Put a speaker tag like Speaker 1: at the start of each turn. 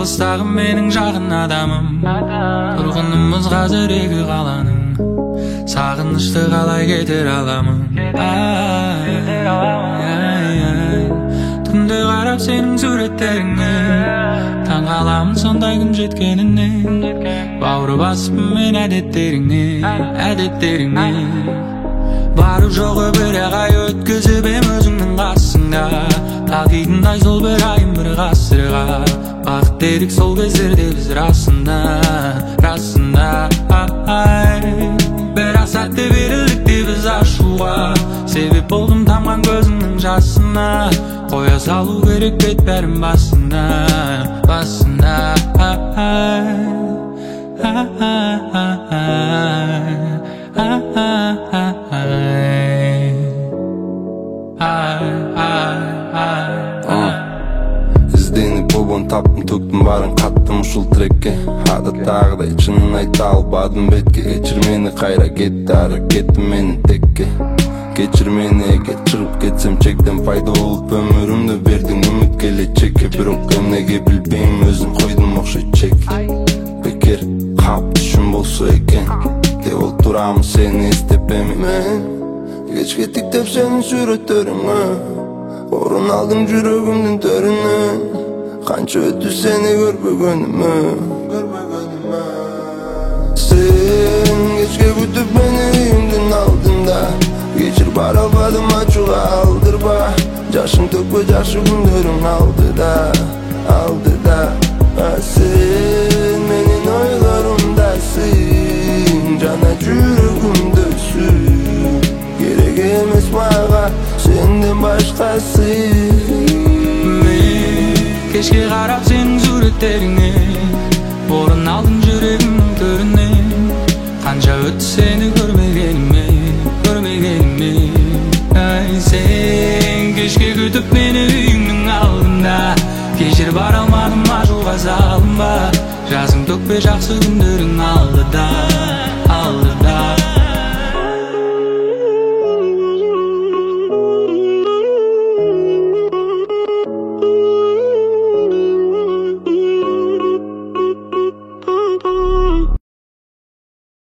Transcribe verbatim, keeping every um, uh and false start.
Speaker 1: алыстағы менің жақын адамым, тұрғынымыз қазір екі қаланың, сағынышты қалай кетер аламын. Түнде қарап сенің суреттеріңе, таң қаламын сондай күн жеткеніне. Бауыр басыппын мен әдеттеріңе, әдеттеріңе. Барып жоғы бір ай өткізіп ем өзіңнің қасыңда, тағидындай сол бір айым бір ғасырға. Бақыт дедік сол кездерде біз расында, расында. Бірақ сәтте берілдік біз ашуға, себеп болдым тамған көзіңнің жасына. Қоя салу керек бет бәрін басында, басында.
Speaker 2: Ізденіп обон таптым, төктім барын қаттым ұшыл трекке. Адаттағыдай шынын айта албадым бетке. Кешір мені қайра кетті ары кетті мені текке. Кешір мені егер шығып кетсем чектен пайда болып өмірімді бердің үміт келечекке. Бірақ неге білбеймін өзім қойдым оқшай чек. Бекер қап түшім болса екен деп ол тұрамын сені естеп емен. Кеш кеттік деп сенің суреттеріңе, орын алдың жүрегімнің төрінен. Қанша өтті сені көрбегеніме. Сен кешке күтіп мені үйімдің алдында, кешір бара албадым ачуға алдырба. Жашың төкпе жашы күндерің алдыда, алдыда. Сен менің ойларымдасың, жана жүрегімдесің. Керек емес маға сенден башқасы.
Speaker 1: Мен кешке қарап сенің суреттеріңе, орын алдың жүрегімнің төрінен. Қанша өтті сені көрмегеніме, көрмегеніме. Ай, сен кешке күтіп мені үйіңнің алдында, кешір бара алмадым ажуға салынба. Жазың төкпе жақсы күндерің алдыда.